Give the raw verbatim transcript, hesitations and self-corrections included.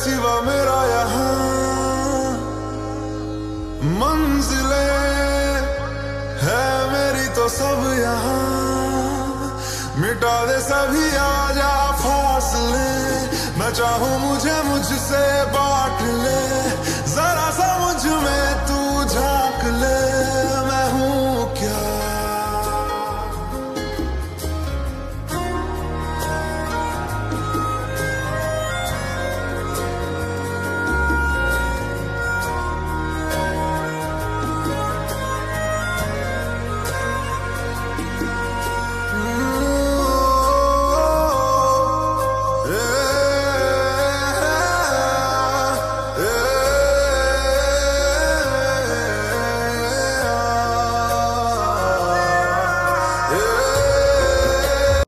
सिवा मेरा यहाँ मंजिले है मेरी तो सब यहाँ। मिटा दे सभी आजा फासले, मैं चाहूँ मुझे मुझसे बांट ले, जरा सा मुझ में तू झांक